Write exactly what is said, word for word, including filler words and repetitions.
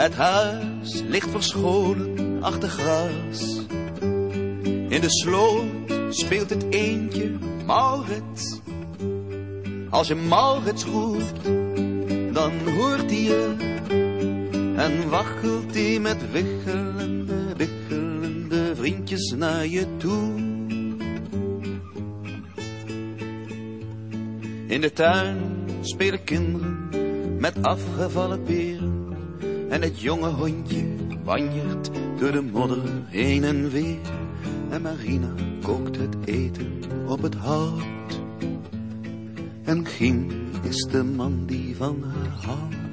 Het huis ligt verscholen achter gras. In de sloot speelt het eendje Maurits. Als je Maurits roept, dan hoort hij je. En waggelt hij met wiggelende, wiggelende vriendjes naar je toe. In de tuin spelen kinderen met afgevallen peren. En het jonge hondje wanjert door de modder heen en weer. En Marina kookt het eten op het hout. En Giem is de man die van haar houdt.